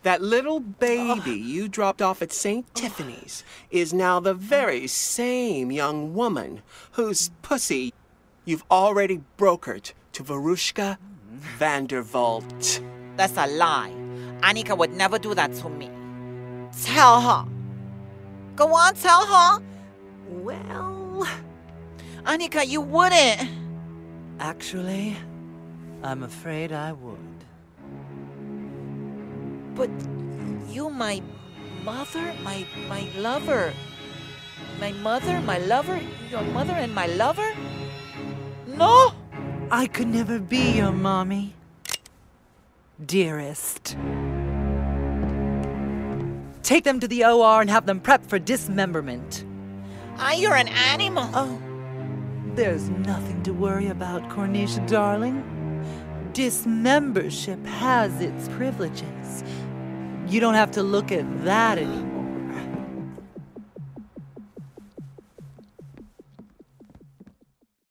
That little baby you dropped off at St. Tiffany's is now the very same young woman whose pussy you've already brokered to Verushka Vandervolt. That's a lie. Annika would never do that to me. Tell her. Go on, tell her. Well, Annika, you wouldn't. actually, I'm afraid I would. But you, my mother, my lover. My mother, my lover, your mother and my lover? No! I could never be your mommy, dearest. Take them to the OR and have them prepped for dismemberment. You're an animal. Oh, there's nothing to worry about, Cornelia, darling. Dismembership has its privileges. You don't have to look at that anymore.